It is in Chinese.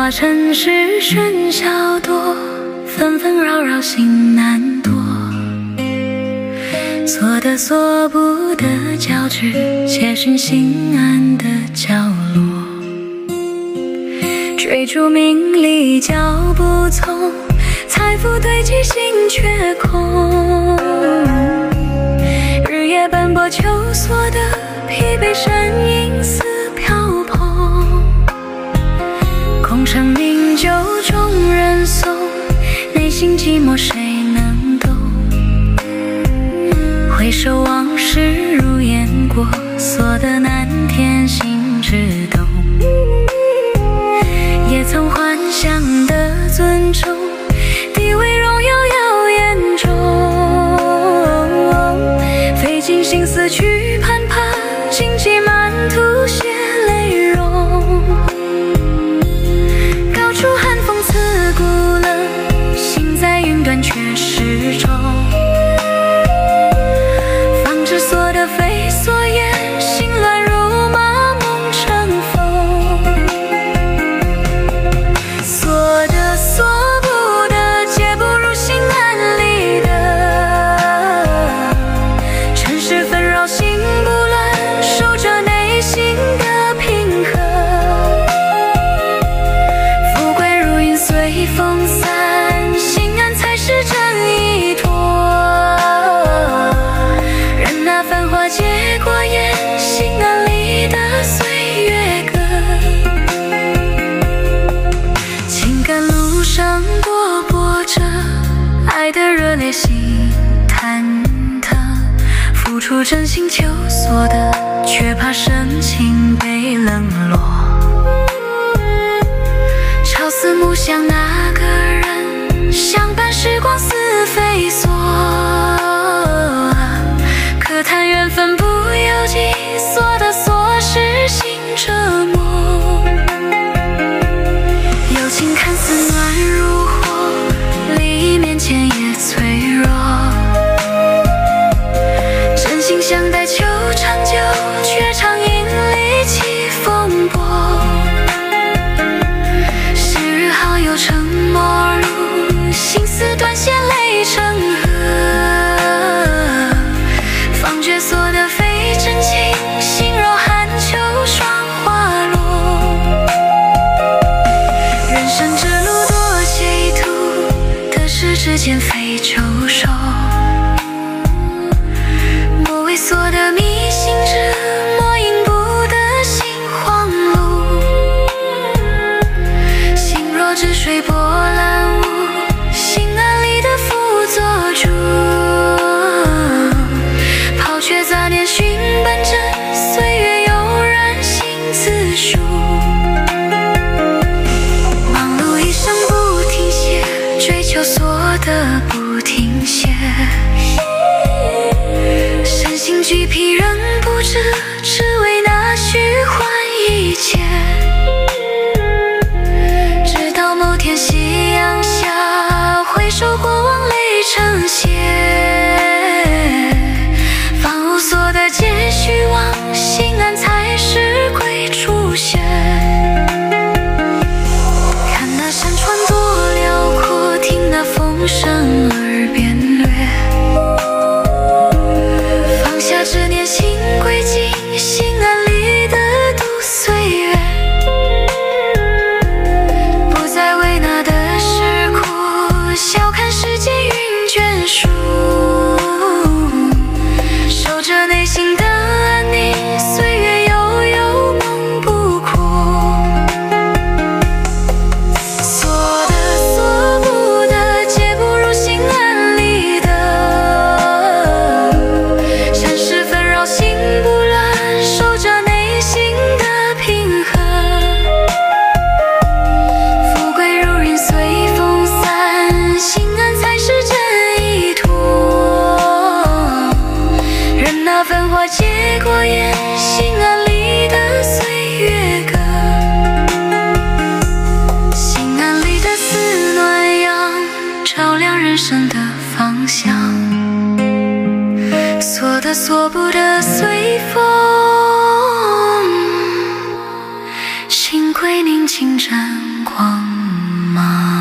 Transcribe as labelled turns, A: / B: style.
A: 化尘世喧嚣多，纷纷扰扰心难躲。所得所不得交织，且寻心安的角落。追逐名利脚步匆，财富堆积心却空。日夜奔波求所得，疲惫身影似飘蓬。功成名就众人颂，内心寂寞谁能懂？回首往事如烟过，所得难填心只动。也曾幻想的尊重，地位荣耀耀眼中。费尽心思去攀爬，荆棘满途血泪融。高处寒风刺骨冷，心在云端却始终。方知所得非所愿，心乱如麻梦成风。所得所不得，皆不如心安理得。尘世纷扰心不乱，守着内心的平和。富贵如云随风散，心安才是真依托。任那繁华结过眼，心安理得岁月歌。情感路上波波折，爱的热烈心忐忑。付出真心求所得，却怕深情被冷落。朝思暮想那个人，相伴时光似飞梭。可叹缘分不由己，所得所失心折磨。友情看似暖如火，利益面前也脆弱。真心相待求长久，却常因离弃风波。昔日好友成陌路，心思断线泪成河。方觉所得非真情，心若寒秋霜花落。人生之路多歧途，得失之间非久守。莫为所得迷心志，莫因不得心慌碌。心若止水波澜无，心安理得辅佐主。抛却杂念寻本真，岁月悠然心自赎。忙碌一生不停歇，追求所得不停歇。身心俱疲仍不知，只为那虚幻一切。直到某天夕阳下，回首过往泪成血。方悟所得皆虚妄，心安才是归处穴。看那山川多辽阔，听那风声耳边掠。放下执念心归静，心安理得度岁月。不再为那得失苦，笑看世间云卷数。守着内心的安宁，岁月悠悠梦不苦。所得所不得，皆不如心安理得。尘世纷扰心不乱，守着内心的平和。富贵如云随风散，心安才是真依托。任那繁华结过眼，心安理得岁月歌。心安理得似暖阳，照亮人生的方向。所得所不得随风，心归宁静沾光。 吗？